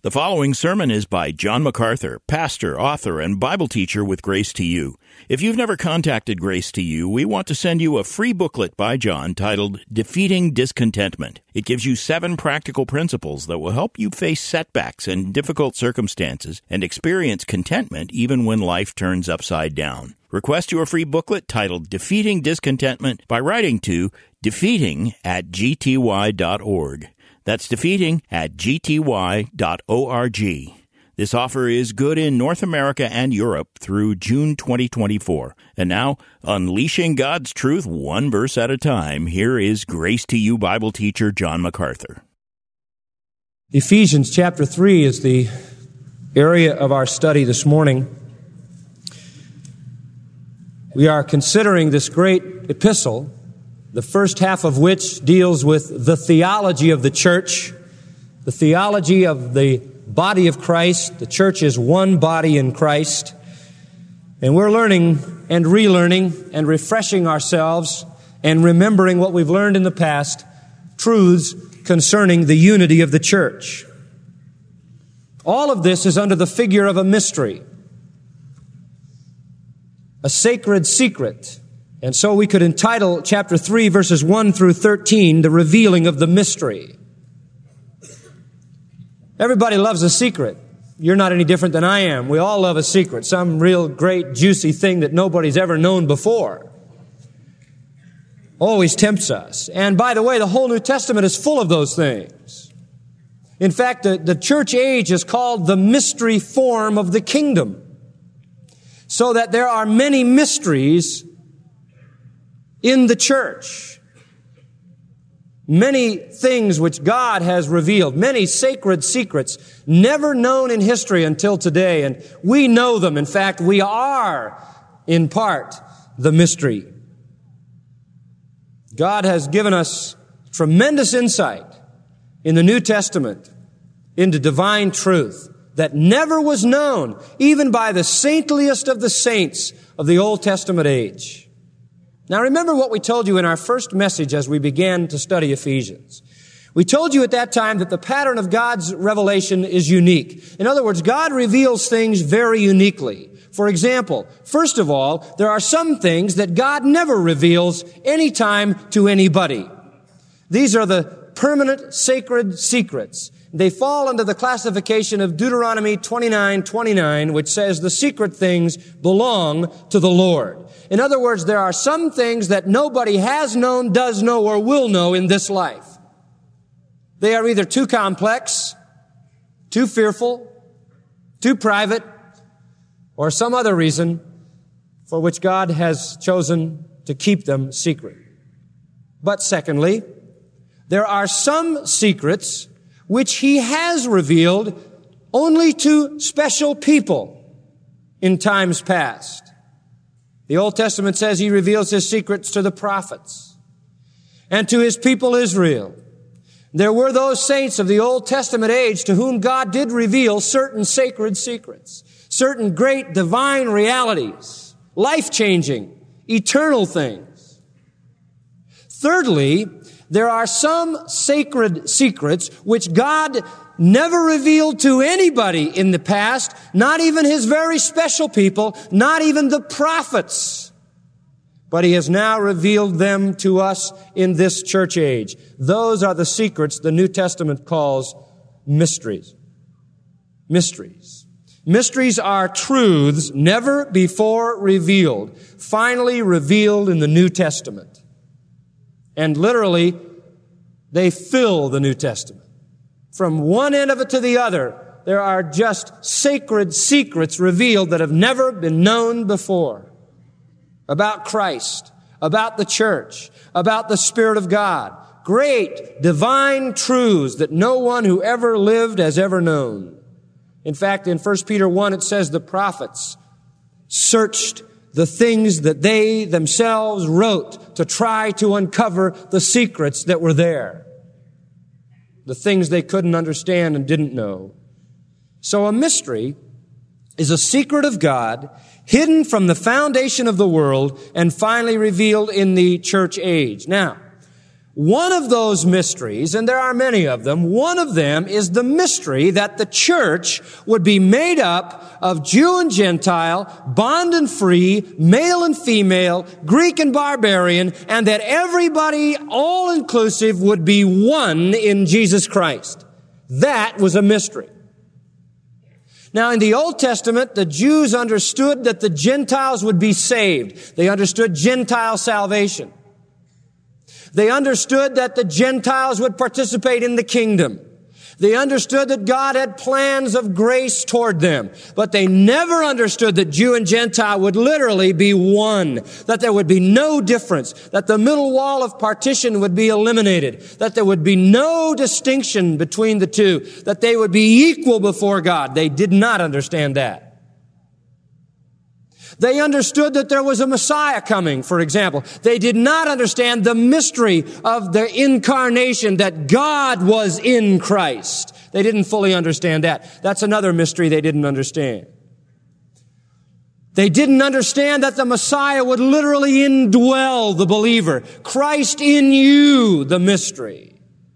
The following sermon is by John MacArthur, pastor, author, and Bible teacher with Grace to You. If you've never contacted Grace to You, we want to send you a free booklet by John titled Defeating Discontentment. It gives you 7 practical principles that will help you face setbacks and difficult circumstances and experience contentment even when life turns upside down. Request your free booklet titled Defeating Discontentment by writing to defeating@gty.org. That's defeating@gty.org. This offer is good in North America and Europe through June 2024. And now, unleashing God's truth one verse at a time, here is Grace to You Bible teacher John MacArthur. Ephesians chapter 3 is the area of our study this morning. We are considering this great epistle, the first half of which deals with the theology of the church, the theology of the body of Christ. The church is one body in Christ. And we're learning and relearning and refreshing ourselves and remembering what we've learned in the past, truths concerning the unity of the church. All of this is under the figure of a mystery, a sacred secret. And so we could entitle chapter 3, verses 1 through 13, The Revealing of the Mystery. Everybody loves a secret. You're not any different than I am. We all love a secret, some real great, juicy thing that nobody's ever known before. Always tempts us. And by the way, the whole New Testament is full of those things. In fact, the church age is called the mystery form of the kingdom. So that there are many mysteries in the church. Many things which God has revealed, many sacred secrets never known in history until today, and we know them. In fact, we are, in part, the mystery. God has given us tremendous insight in the New Testament into divine truth that never was known, even by the saintliest of the saints of the Old Testament age. Now remember what we told you in our first message as we began to study Ephesians. We told you at that time that the pattern of God's revelation is unique. In other words, God reveals things very uniquely. For example, first of all, there are some things that God never reveals anytime to anybody. These are the permanent sacred secrets. They fall under the classification of Deuteronomy 29:29, which says the secret things belong to the Lord. In other words, there are some things that nobody has known, does know, or will know in this life. They are either too complex, too fearful, too private, or some other reason for which God has chosen to keep them secret. But secondly, there are some secrets which He has revealed only to special people in times past. The Old Testament says He reveals His secrets to the prophets and to His people Israel. There were those saints of the Old Testament age to whom God did reveal certain sacred secrets, certain great divine realities, life-changing, eternal things. Thirdly, there are some sacred secrets which God never revealed to anybody in the past, not even His very special people, not even the prophets. But He has now revealed them to us in this church age. Those are the secrets the New Testament calls mysteries. Mysteries. Mysteries are truths never before revealed, finally revealed in the New Testament. And literally, they fill the New Testament. From one end of it to the other, there are just sacred secrets revealed that have never been known before. About Christ, about the church, about the Spirit of God. Great divine truths that no one who ever lived has ever known. In fact, in 1 Peter 1, it says the prophets searched the things that they themselves wrote to try to uncover the secrets that were there. The things they couldn't understand and didn't know. So a mystery is a secret of God hidden from the foundation of the world and finally revealed in the church age. Now, One of those mysteries, and there are many of them, one of them is the mystery that the church would be made up of Jew and Gentile, bond and free, male and female, Greek and barbarian, and that everybody, all inclusive, would be one in Jesus Christ. That was a mystery. Now, in the Old Testament, the Jews understood that the Gentiles would be saved. They understood Gentile salvation. They understood that the Gentiles would participate in the kingdom. They understood that God had plans of grace toward them. But they never understood that Jew and Gentile would literally be one. That there would be no difference. That the middle wall of partition would be eliminated. That there would be no distinction between the two. That they would be equal before God. They did not understand that. They understood that there was a Messiah coming, for example. They did not understand the mystery of the incarnation, that God was in Christ. They didn't fully understand that. That's another mystery they didn't understand. They didn't understand that the Messiah would literally indwell the believer. Christ in you, the mystery.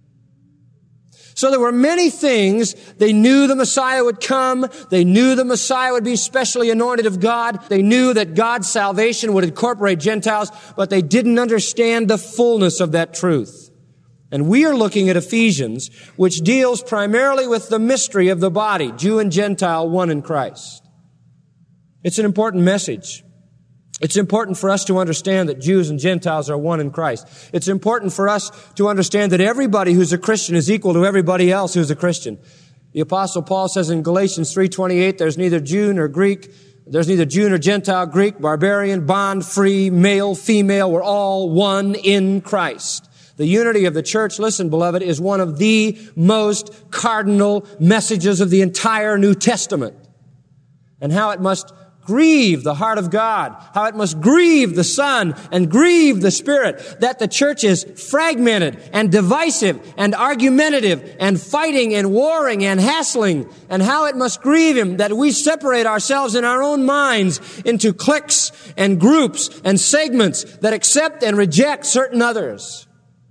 So there were many things. They knew the Messiah would come. They knew the Messiah would be specially anointed of God. They knew that God's salvation would incorporate Gentiles, but they didn't understand the fullness of that truth. And we are looking at Ephesians, which deals primarily with the mystery of the body, Jew and Gentile, one in Christ. It's an important message. It's important for us to understand that Jews and Gentiles are one in Christ. It's important for us to understand that everybody who's a Christian is equal to everybody else who's a Christian. The Apostle Paul says in Galatians 3:28, there's neither Jew nor Greek, there's neither Jew nor Gentile, Greek, barbarian, bond, free, male, female, we're all one in Christ. The unity of the church, listen, beloved, is one of the most cardinal messages of the entire New Testament. And how it must grieve the heart of God, how it must grieve the Son and grieve the Spirit, that the church is fragmented and divisive and argumentative and fighting and warring and hassling, and how it must grieve Him that we separate ourselves in our own minds into cliques and groups and segments that accept and reject certain others.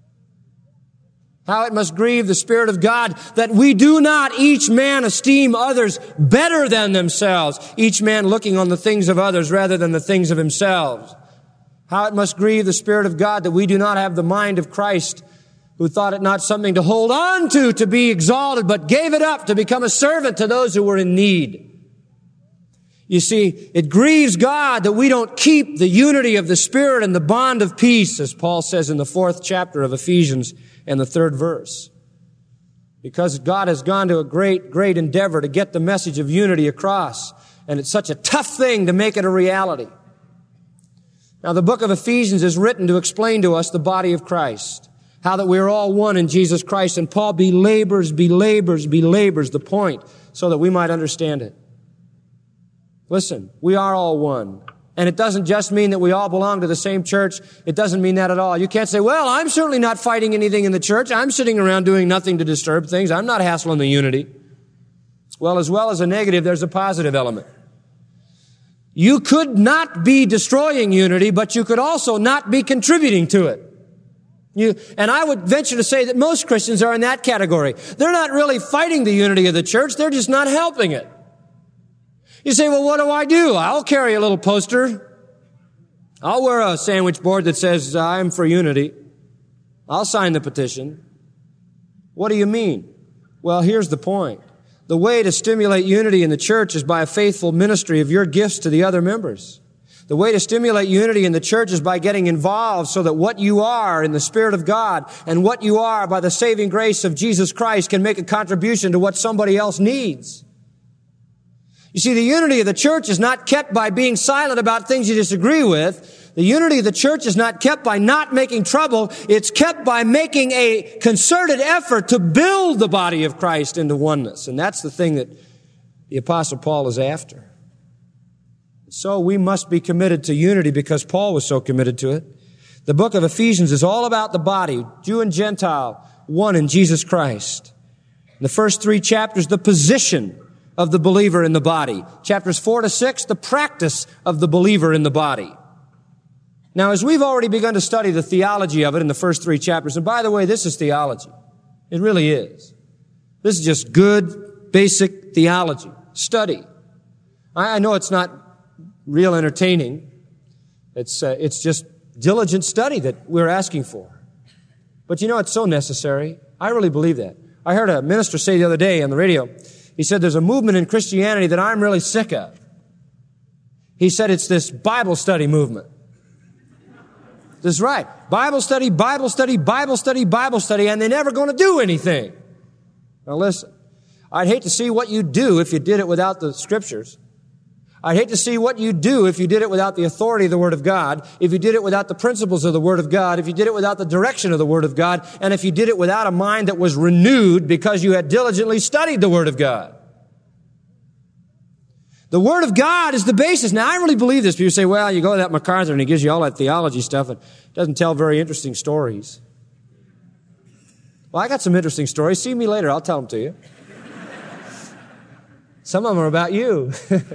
How it must grieve the Spirit of God that we do not each man esteem others better than themselves, each man looking on the things of others rather than the things of himself. How it must grieve the Spirit of God that we do not have the mind of Christ, who thought it not something to hold on to be exalted, but gave it up to become a servant to those who were in need. You see, it grieves God that we don't keep the unity of the Spirit and the bond of peace, as Paul says in the 4th chapter of Ephesians and the 3rd verse. Because God has gone to a great endeavor to get the message of unity across. And it's such a tough thing to make it a reality. Now, the book of Ephesians is written to explain to us the body of Christ. How that we are all one in Jesus Christ. And Paul belabors the point so that we might understand it. Listen, we are all one. And it doesn't just mean that we all belong to the same church. It doesn't mean that at all. You can't say, well, I'm certainly not fighting anything in the church. I'm sitting around doing nothing to disturb things. I'm not hassling the unity. Well as a negative, there's a positive element. You could not be destroying unity, but you could also not be contributing to it. And I would venture to say that most Christians are in that category. They're not really fighting the unity of the church. They're just not helping it. You say, well, what do? I'll carry a little poster. I'll wear a sandwich board that says, I'm for unity. I'll sign the petition. What do you mean? Well, here's the point. The way to stimulate unity in the church is by a faithful ministry of your gifts to the other members. The way to stimulate unity in the church is by getting involved so that what you are in the Spirit of God and what you are by the saving grace of Jesus Christ can make a contribution to what somebody else needs. You see, the unity of the church is not kept by being silent about things you disagree with. The unity of the church is not kept by not making trouble. It's kept by making a concerted effort to build the body of Christ into oneness. And that's the thing that the Apostle Paul is after. So we must be committed to unity because Paul was so committed to it. The book of Ephesians is all about the body, Jew and Gentile, one in Jesus Christ. In the first 3 chapters, the position of the believer in the body. Chapters 4 to 6, the practice of the believer in the body. Now, as we've already begun to study the theology of it in the first 3 chapters, and by the way, this is theology. It really is. This is just good, basic theology. Study. I know it's not real entertaining. It's just diligent study that we're asking for. But you know, it's so necessary. I really believe that. I heard a minister say the other day on the radio, he said, there's a movement in Christianity that I'm really sick of. He said it's this Bible study movement. This is right. Bible study, Bible study, Bible study, Bible study, and they're never going to do anything. Now listen, I'd hate to see what you'd do if you did it without the Scriptures. I'd hate to see what you'd do if you did it without the authority of the Word of God, if you did it without the principles of the Word of God, if you did it without the direction of the Word of God, and if you did it without a mind that was renewed because you had diligently studied the Word of God. The Word of God is the basis. Now, I really believe this. People say, well, you go to that MacArthur and he gives you all that theology stuff and doesn't tell very interesting stories. Well, I got some interesting stories. See me later. I'll tell them to you. Some of them are about you.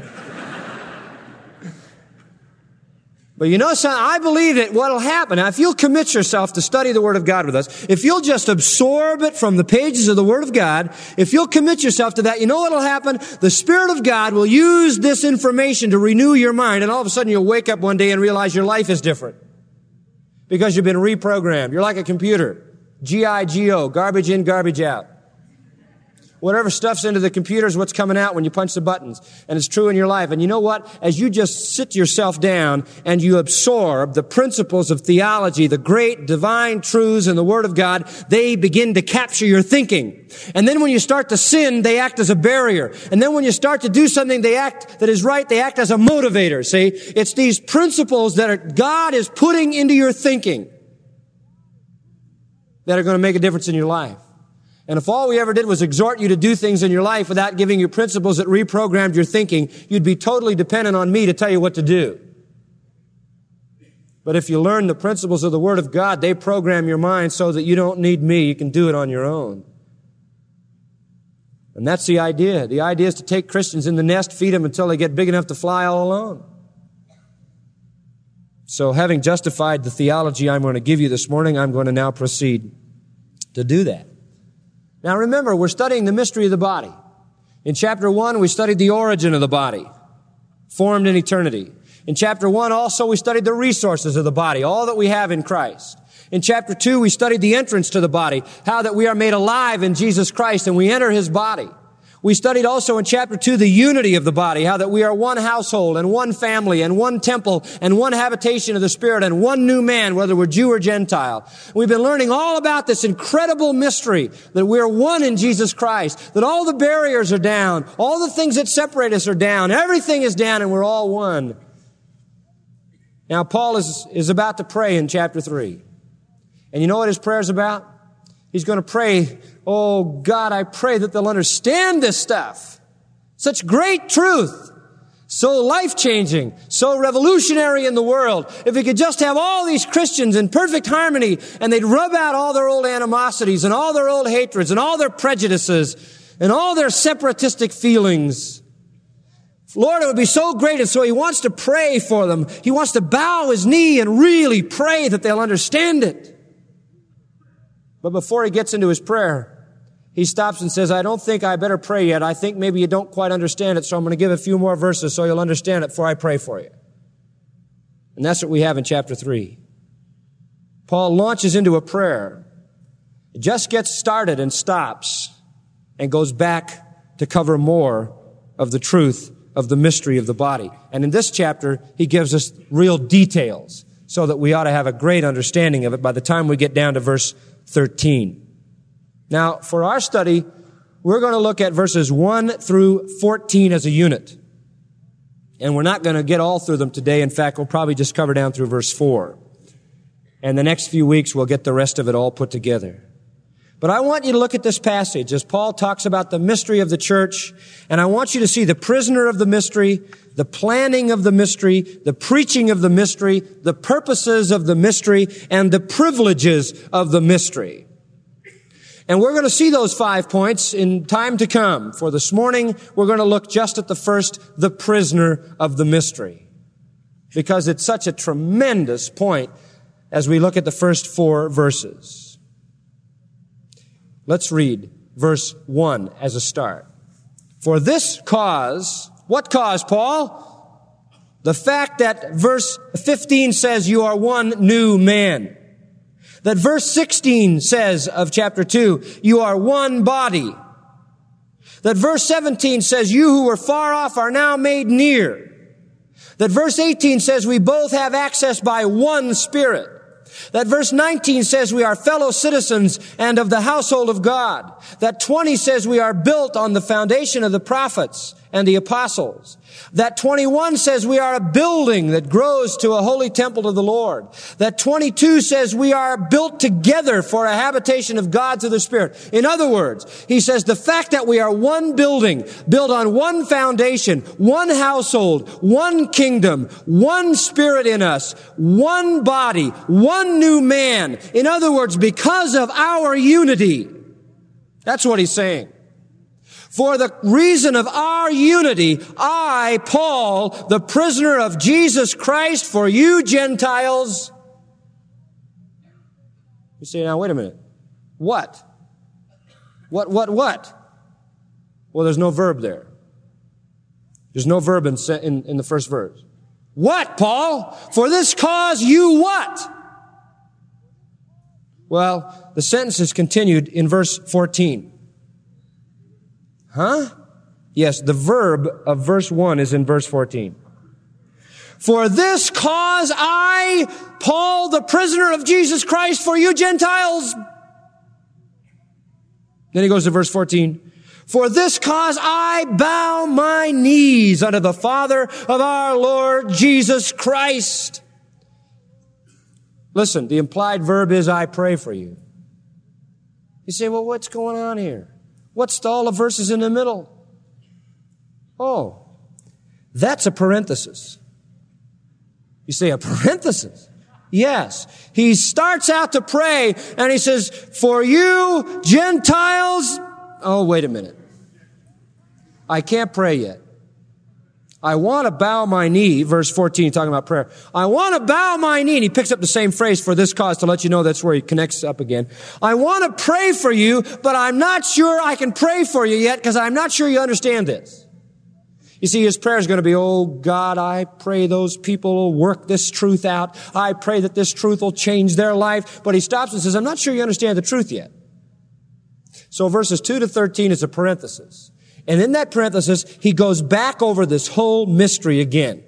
But you know something? I believe that what will happen, now if you'll commit yourself to study the Word of God with us, if you'll just absorb it from the pages of the Word of God, if you'll commit yourself to that, you know what will happen? The Spirit of God will use this information to renew your mind, and all of a sudden you'll wake up one day and realize your life is different. Because you've been reprogrammed. You're like a computer. G-I-G-O, garbage in, garbage out. Whatever stuff's into the computer is what's coming out when you punch the buttons. And it's true in your life. And you know what? As you just sit yourself down and you absorb the principles of theology, the great divine truths in the Word of God, they begin to capture your thinking. And then when you start to sin, they act as a barrier. And then when you start to do something that is right, they act as a motivator. See? It's these principles that God is putting into your thinking that are going to make a difference in your life. And if all we ever did was exhort you to do things in your life without giving you principles that reprogrammed your thinking, you'd be totally dependent on me to tell you what to do. But if you learn the principles of the Word of God, they program your mind so that you don't need me. You can do it on your own. And that's the idea. The idea is to take Christians in the nest, feed them until they get big enough to fly all alone. So having justified the theology I'm going to give you this morning, I'm going to now proceed to do that. Now remember, we're studying the mystery of the body. In chapter 1, we studied the origin of the body, formed in eternity. In chapter 1 also, we studied the resources of the body, all that we have in Christ. In chapter 2, we studied the entrance to the body, how that we are made alive in Jesus Christ and we enter His body. We studied also in chapter 2 the unity of the body, how that we are one household and one family and one temple and one habitation of the Spirit and one new man, whether we're Jew or Gentile. We've been learning all about this incredible mystery that we're one in Jesus Christ, that all the barriers are down, all the things that separate us are down, everything is down and we're all one. Now Paul is about to pray in chapter 3. And you know what his prayer is about? He's going to pray, oh God, I pray that they'll understand this stuff. Such great truth. So life-changing. So revolutionary in the world. If we could just have all these Christians in perfect harmony and they'd rub out all their old animosities and all their old hatreds and all their prejudices and all their separatistic feelings. Lord, it would be so great. And so he wants to pray for them. He wants to bow his knee and really pray that they'll understand it. But before he gets into his prayer, he stops and says, I don't think I better pray yet. I think maybe you don't quite understand it, so I'm going to give a few more verses so you'll understand it before I pray for you. And that's what we have in chapter 3. Paul launches into a prayer. It just gets started and stops and goes back to cover more of the truth of the mystery of the body. And in this chapter, he gives us real details so that we ought to have a great understanding of it by the time we get down to verse 13. Now, for our study, we're going to look at verses 1 through 14 as a unit. And we're not going to get all through them today. In fact, we'll probably just cover down through verse 4. And the next few weeks, we'll get the rest of it all put together. But I want you to look at this passage as Paul talks about the mystery of the church. And I want you to see the prisoner of the mystery, the planning of the mystery, the preaching of the mystery, the purposes of the mystery, and the privileges of the mystery. And we're going to see those 5 points in time to come. For this morning, we're going to look just at the first, the prisoner of the mystery. because it's such a tremendous point as we look at the first 4 verses. Let's read verse 1 as a start. For this cause, what cause, Paul? The fact that verse 15 says you are one new man. That verse 16 says of chapter 2, you are one body. That verse 17 says you who were far off are now made near. That verse 18 says we both have access by one Spirit. That verse 19 says we are fellow citizens and of the household of God. That 20 says we are built on the foundation of the prophets and the apostles. That 21 says we are a building that grows to a holy temple to the Lord. That 22 says we are built together for a habitation of God through the Spirit. In other words, he says the fact that we are one building, built on one foundation, one household, one kingdom, one Spirit in us, one body, one new man. In other words, because of our unity. That's what he's saying. For the reason of our unity, I, Paul, the prisoner of Jesus Christ, for you Gentiles. You say, now wait a minute. What? What? Well, there's no verb there. There's no verb in the first verse. What, Paul? For this cause you what? Well, the sentence is continued in verse 14. Huh? Yes, the verb of verse 1 is in verse 14. For this cause I, Paul, the prisoner of Jesus Christ, for you Gentiles. Then he goes to verse 14. For this cause I bow my knees unto the Father of our Lord Jesus Christ. Listen, the implied verb is I pray for you. You say, well, what's going on here? What's all the verses in the middle? Oh, that's a parenthesis. You say, a parenthesis? Yes. He starts out to pray and he says, for you Gentiles. Oh, wait a minute. I can't pray yet. I want to bow my knee, verse 14, talking about prayer. I want to bow my knee. And he picks up the same phrase for this cause to let you know that's where he connects up again. I want to pray for you, but I'm not sure I can pray for you yet because I'm not sure you understand this. You see, his prayer is going to be, oh God, I pray those people will work this truth out. I pray that this truth will change their life. But he stops and says, I'm not sure you understand the truth yet. So verses 2 to 13 is a parenthesis. And in that parenthesis, he goes back over this whole mystery again.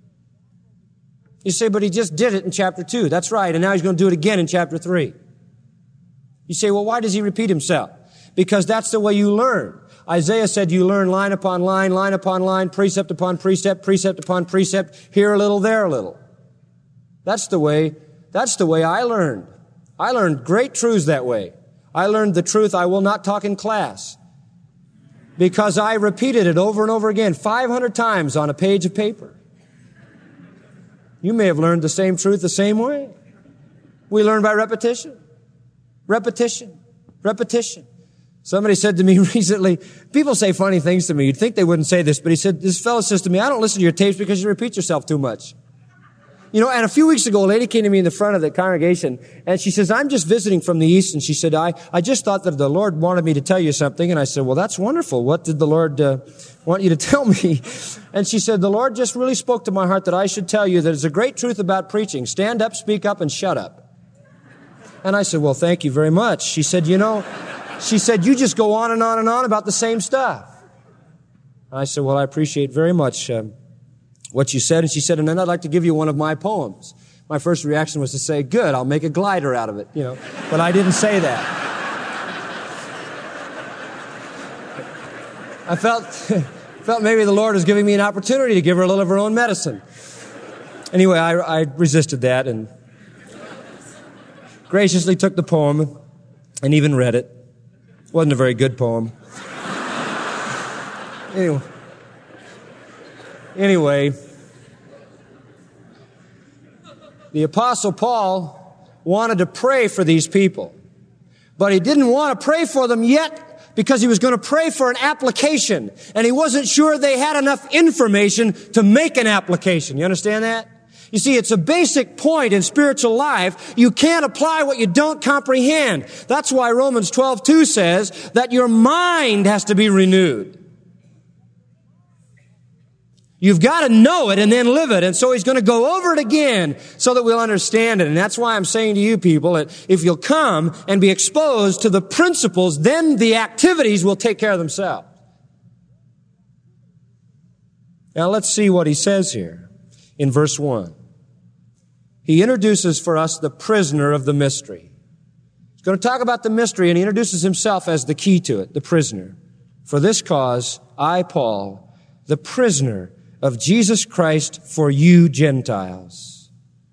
You say, but he just did it in chapter 2. That's right. And now he's going to do it again in chapter 3. You say, well, why does he repeat himself? Because that's the way you learn. Isaiah said you learn line upon line, precept upon precept, precept upon precept, here a little, there a little. That's the way I learned. I learned great truths that way. I learned the truth I will not talk in class. Because I repeated it over and over again, 500 times on a page of paper. You may have learned the same truth the same way. We learn by repetition. Repetition. Repetition. Somebody said to me recently, people say funny things to me. You'd think they wouldn't say this, but he said, this fellow says to me, I don't listen to your tapes because you repeat yourself too much. You know, and a few weeks ago, a lady came to me in the front of the congregation, and she says, I'm just visiting from the East, and she said, I just thought that the Lord wanted me to tell you something. And I said, well, that's wonderful. What did the Lord want you to tell me? And she said, the Lord just really spoke to my heart that I should tell you that there's a great truth about preaching. Stand up, speak up, and shut up. And I said, well, thank you very much. She said, you just go on and on and on about the same stuff. I said, well, I appreciate very much what you said. And she said, and then I'd like to give you one of my poems. My first reaction was to say, good, I'll make a glider out of it, but I didn't say that. I felt maybe the Lord was giving me an opportunity to give her a little of her own medicine. Anyway, I resisted that and graciously took the poem and even read it. Wasn't a very good poem. Anyway, the Apostle Paul wanted to pray for these people, but he didn't want to pray for them yet because he was going to pray for an application, and he wasn't sure they had enough information to make an application. You understand that? You see, it's a basic point in spiritual life. You can't apply what you don't comprehend. That's why Romans 12:2 says that your mind has to be renewed. You've got to know it and then live it. And so he's going to go over it again so that we'll understand it. And that's why I'm saying to you people that if you'll come and be exposed to the principles, then the activities will take care of themselves. Now let's see what he says here in verse 1. He introduces for us the prisoner of the mystery. He's going to talk about the mystery, and he introduces himself as the key to it, the prisoner. For this cause, I, Paul, the prisoner of Jesus Christ for you Gentiles.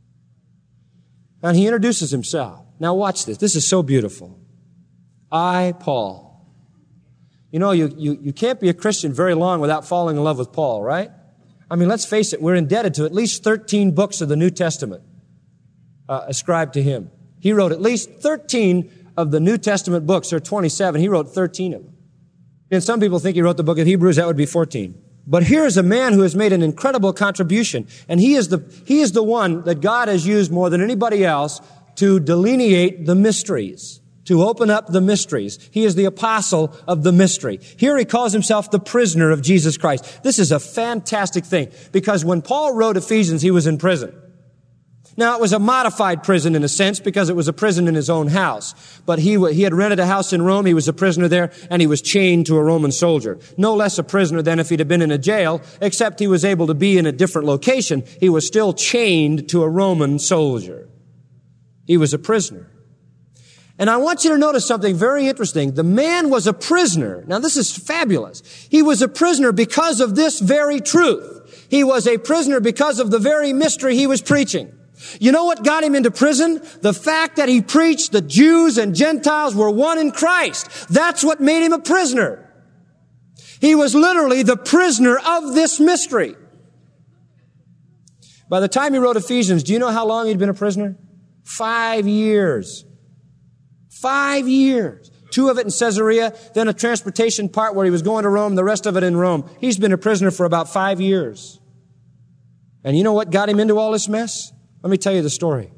And he introduces himself. Now watch this. This is so beautiful. I, Paul. You know, you can't be a Christian very long without falling in love with Paul, right? I mean, let's face it, we're indebted to at least 13 books of the New Testament ascribed to him. He wrote at least 13 of the New Testament books. There are 27. He wrote 13 of them. And some people think he wrote the book of Hebrews. That would be 14. But here is a man who has made an incredible contribution. And he is the one that God has used more than anybody else to delineate the mysteries, to open up the mysteries. He is the apostle of the mystery. Here he calls himself the prisoner of Jesus Christ. This is a fantastic thing, because when Paul wrote Ephesians, he was in prison. Now, it was a modified prison in a sense, because it was a prison in his own house. But he had rented a house in Rome. He was a prisoner there, and he was chained to a Roman soldier. No less a prisoner than if he'd have been in a jail, except he was able to be in a different location. He was still chained to a Roman soldier. He was a prisoner. And I want you to notice something very interesting. The man was a prisoner. Now, this is fabulous. He was a prisoner because of this very truth. He was a prisoner because of the very mystery he was preaching. You know what got him into prison? The fact that he preached that Jews and Gentiles were one in Christ. That's what made him a prisoner. He was literally the prisoner of this mystery. By the time he wrote Ephesians, do you know how long he'd been a prisoner? 5 years. 5 years. 2 of it in Caesarea, then a transportation part where he was going to Rome, the rest of it in Rome. He's been a prisoner for about 5 years. And you know what got him into all this mess? Let me tell you the story.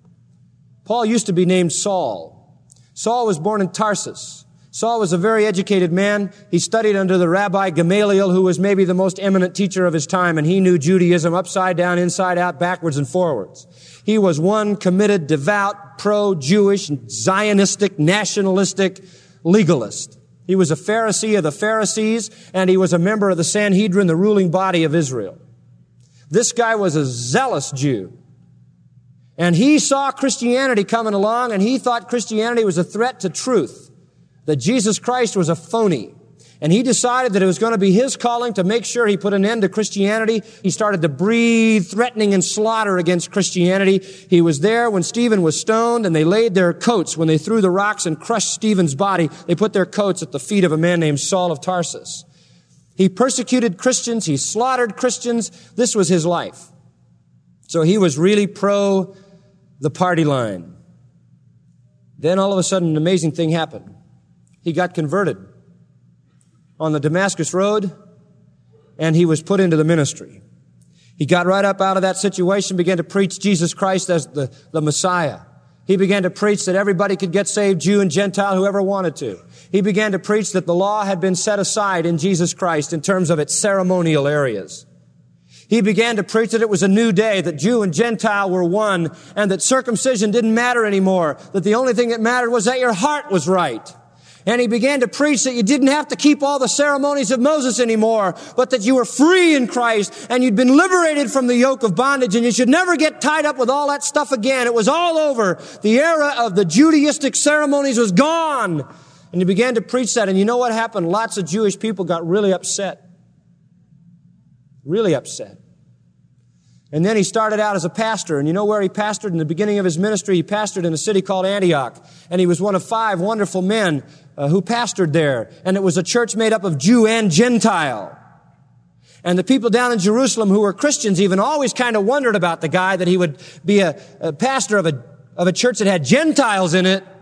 Paul used to be named Saul. Saul was born in Tarsus. Saul was a very educated man. He studied under the Rabbi Gamaliel, who was maybe the most eminent teacher of his time, and he knew Judaism upside down, inside out, backwards and forwards. He was one committed, devout, pro-Jewish, Zionistic, nationalistic legalist. He was a Pharisee of the Pharisees, and he was a member of the Sanhedrin, the ruling body of Israel. This guy was a zealous Jew. And he saw Christianity coming along, and he thought Christianity was a threat to truth, that Jesus Christ was a phony. And he decided that it was going to be his calling to make sure he put an end to Christianity. He started to breathe threatening and slaughter against Christianity. He was there when Stephen was stoned, and they laid their coats. When they threw the rocks and crushed Stephen's body, they put their coats at the feet of a man named Saul of Tarsus. He persecuted Christians. He slaughtered Christians. This was his life. So he was really pro the party line. Then all of a sudden, an amazing thing happened. He got converted on the Damascus Road, and he was put into the ministry. He got right up out of that situation, began to preach Jesus Christ as the Messiah. He began to preach that everybody could get saved, Jew and Gentile, whoever wanted to. He began to preach that the law had been set aside in Jesus Christ in terms of its ceremonial areas. He began to preach that it was a new day, that Jew and Gentile were one, and that circumcision didn't matter anymore, that the only thing that mattered was that your heart was right. And he began to preach that you didn't have to keep all the ceremonies of Moses anymore, but that you were free in Christ, and you'd been liberated from the yoke of bondage, and you should never get tied up with all that stuff again. It was all over. The era of the Judaistic ceremonies was gone. And he began to preach that, and you know what happened? Lots of Jewish people got really upset. Really upset. And then he started out as a pastor, and you know where he pastored? In the beginning of his ministry, he pastored in a city called Antioch, and he was one of 5 wonderful men who pastored there, and it was a church made up of Jew and Gentile. And the people down in Jerusalem who were Christians even always kind of wondered about the guy, that he would be a pastor of a church that had Gentiles in it.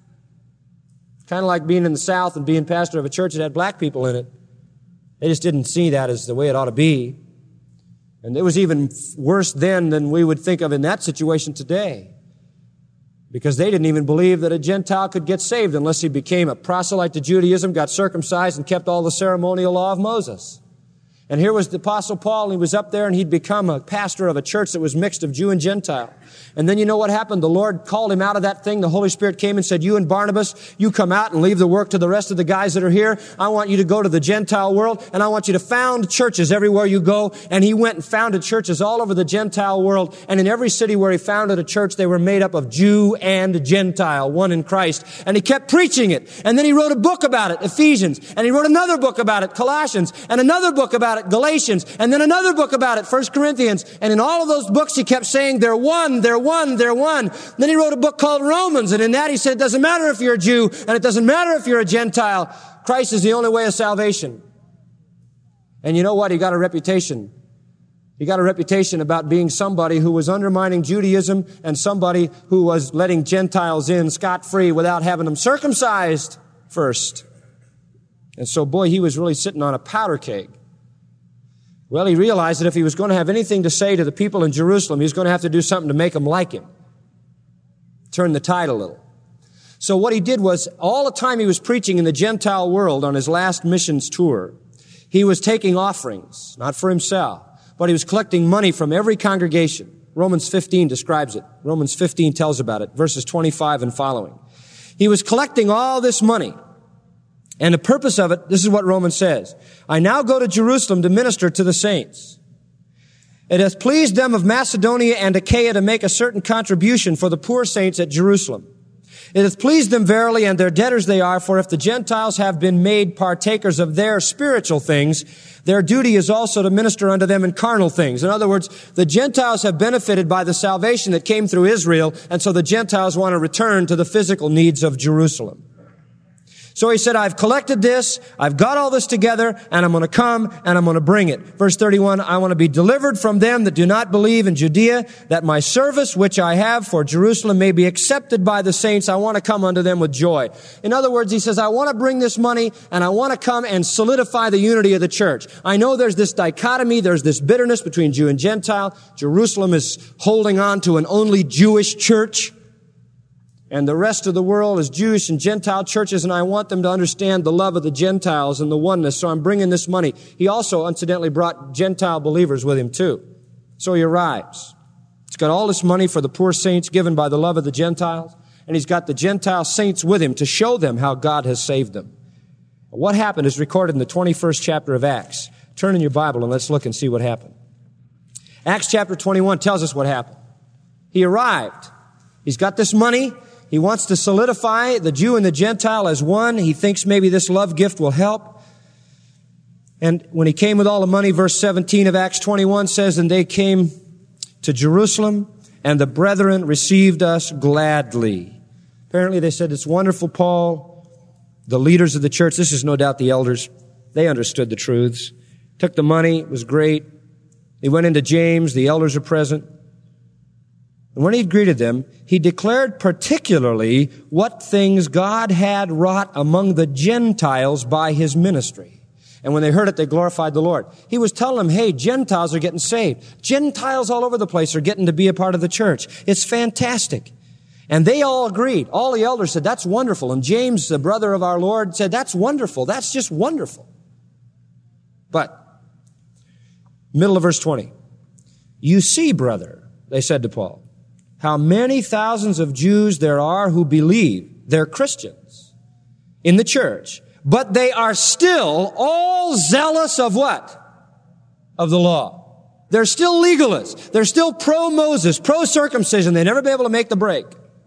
Kind of like being in the South and being pastor of a church that had black people in it. They just didn't see that as the way it ought to be. And it was even worse then than we would think of in that situation today. Because they didn't even believe that a Gentile could get saved unless he became a proselyte to Judaism, got circumcised, and kept all the ceremonial law of Moses. And here was the Apostle Paul, and he was up there, and he'd become a pastor of a church that was mixed of Jew and Gentile. And then you know what happened? The Lord called him out of that thing. The Holy Spirit came and said, you and Barnabas, you come out and leave the work to the rest of the guys that are here. I want you to go to the Gentile world, and I want you to found churches everywhere you go. And he went and founded churches all over the Gentile world. And in every city where he founded a church, they were made up of Jew and Gentile, one in Christ. And he kept preaching it. And then he wrote a book about it, Ephesians. And he wrote another book about it, Colossians. And another book about it, Galatians. And then another book about it, 1 Corinthians. And in all of those books, he kept saying, they're one, they're one, they're one. Then he wrote a book called Romans. And in that he said, it doesn't matter if you're a Jew and it doesn't matter if you're a Gentile. Christ is the only way of salvation. And you know what? He got a reputation. He got a reputation about being somebody who was undermining Judaism and somebody who was letting Gentiles in scot-free without having them circumcised first. And so, boy, he was really sitting on a powder keg. Well, he realized that if he was going to have anything to say to the people in Jerusalem, he was going to have to do something to make them like him. Turn the tide a little. So what he did was, all the time he was preaching in the Gentile world on his last missions tour, he was taking offerings, not for himself, but he was collecting money from every congregation. Romans 15 describes it. Romans 15 tells about it, verses 25 and following. He was collecting all this money. And the purpose of it, this is what Romans says. I now go to Jerusalem to minister to the saints. It has pleased them of Macedonia and Achaia to make a certain contribution for the poor saints at Jerusalem. It has pleased them verily, and their debtors they are, for if the Gentiles have been made partakers of their spiritual things, their duty is also to minister unto them in carnal things. In other words, the Gentiles have benefited by the salvation that came through Israel, and so the Gentiles want to return to the physical needs of Jerusalem. So he said, I've collected this, I've got all this together, and I'm going to come and I'm going to bring it. Verse 31, I want to be delivered from them that do not believe in Judea, that my service which I have for Jerusalem may be accepted by the saints. I want to come unto them with joy. In other words, he says, I want to bring this money and I want to come and solidify the unity of the church. I know there's this dichotomy, there's this bitterness between Jew and Gentile. Jerusalem is holding on to an only Jewish church. And the rest of the world is Jewish and Gentile churches, and I want them to understand the love of the Gentiles and the oneness, so I'm bringing this money. He also, incidentally, brought Gentile believers with him, too. So he arrives. He's got all this money for the poor saints given by the love of the Gentiles, and he's got the Gentile saints with him to show them how God has saved them. What happened is recorded in the 21st chapter of Acts. Turn in your Bible and let's look and see what happened. Acts chapter 21 tells us what happened. He arrived. He's got this money. He wants to solidify the Jew and the Gentile as one. He thinks maybe this love gift will help. And when he came with all the money, verse 17 of Acts 21 says, and they came to Jerusalem, and the brethren received us gladly. Apparently they said, it's wonderful, Paul. The leaders of the church, this is no doubt the elders, they understood the truths. Took the money, it was great. They went into James, the elders are present. And when he greeted them, he declared particularly what things God had wrought among the Gentiles by his ministry. And when they heard it, they glorified the Lord. He was telling them, hey, Gentiles are getting saved. Gentiles all over the place are getting to be a part of the church. It's fantastic. And they all agreed. All the elders said, that's wonderful. And James, the brother of our Lord, said, that's wonderful. That's just wonderful. But, middle of verse 20. You see, brother, they said to Paul, how many thousands of Jews there are who believe they're Christians in the church, but they are still all zealous of what? Of the law. They're still legalists. They're still pro-Moses, pro-circumcision. They never be able to make the break.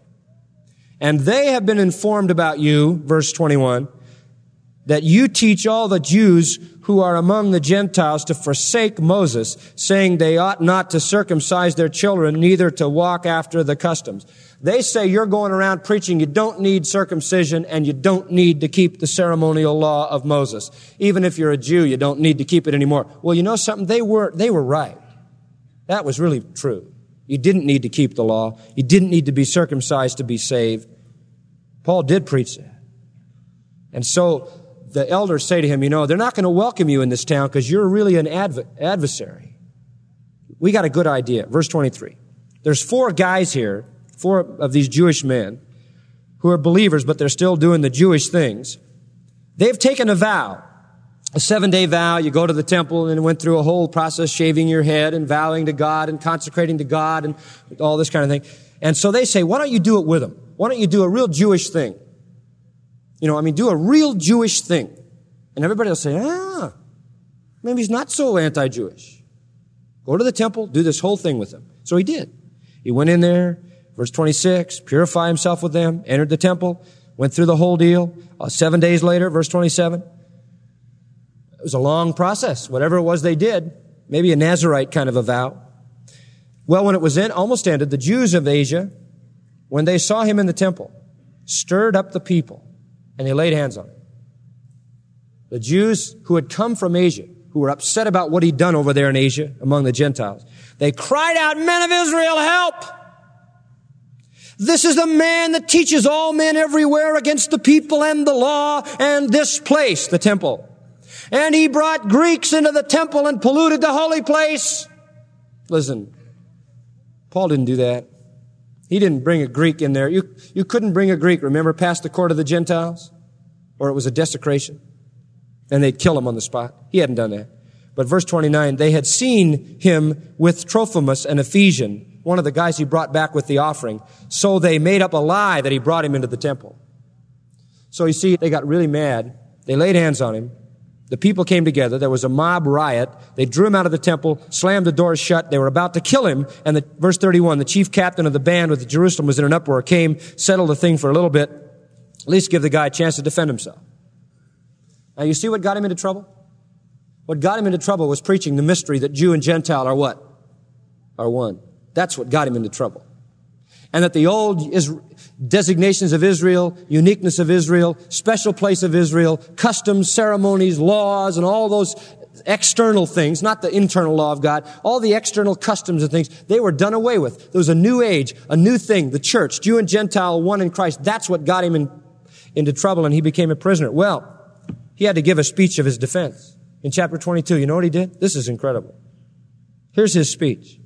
And they have been informed about you, verse 21, that you teach all the Jews who are among the Gentiles to forsake Moses, saying they ought not to circumcise their children, neither to walk after the customs. They say you're going around preaching you don't need circumcision and you don't need to keep the ceremonial law of Moses. Even if you're a Jew, you don't need to keep it anymore. Well, you know something? They were right. That was really true. You didn't need to keep the law. You didn't need to be circumcised to be saved. Paul did preach that. And so the elders say to him, you know, they're not going to welcome you in this town because you're really an adversary. we got a good idea. Verse 23. There's 4 guys here, 4 of these Jewish men who are believers, but they're still doing the Jewish things. They've taken a vow, a 7-day vow. You go to the temple and went through a whole process, shaving your head and vowing to God and consecrating to God and all this kind of thing. And so they say, why don't you do it with them? Why don't you do a real Jewish thing? Do a real Jewish thing. And everybody will say, maybe he's not so anti-Jewish. Go to the temple, do this whole thing with them. So he did. He went in there, verse 26, purify himself with them, entered the temple, went through the whole deal. 7 days later, verse 27. It was a long process. Whatever it was they did, maybe a Nazirite kind of a vow. Well, when it was almost ended, the Jews of Asia, when they saw him in the temple, stirred up the people, and they laid hands on him. The Jews who had come from Asia, who were upset about what he'd done over there in Asia among the Gentiles, they cried out, men of Israel, help! This is the man that teaches all men everywhere against the people and the law and this place, the temple. And he brought Greeks into the temple and polluted the holy place. Listen, Paul didn't do that. He didn't bring a Greek in there. You couldn't bring a Greek, remember, past the court of the Gentiles? Or it was a desecration. And they'd kill him on the spot. He hadn't done that. But verse 29, they had seen him with Trophimus, an Ephesian, one of the guys he brought back with the offering. So they made up a lie that he brought him into the temple. So you see, they got really mad. They laid hands on him. The people came together. There was a mob riot. They drew him out of the temple, slammed the doors shut. They were about to kill him. And verse 31, the chief captain of the band with Jerusalem was in an uproar, came, settled the thing for a little bit, at least give the guy a chance to defend himself. Now you see what got him into trouble? What got him into trouble was preaching the mystery that Jew and Gentile are what? Are one. That's what got him into trouble. And that the old designations of Israel, uniqueness of Israel, special place of Israel, customs, ceremonies, laws, and all those external things, not the internal law of God, all the external customs and things, they were done away with. There was a new age, a new thing, the church, Jew and Gentile, one in Christ. That's what got him into trouble, and he became a prisoner. Well, he had to give a speech of his defense. In chapter 22, you know what he did? This is incredible. Here's his speech.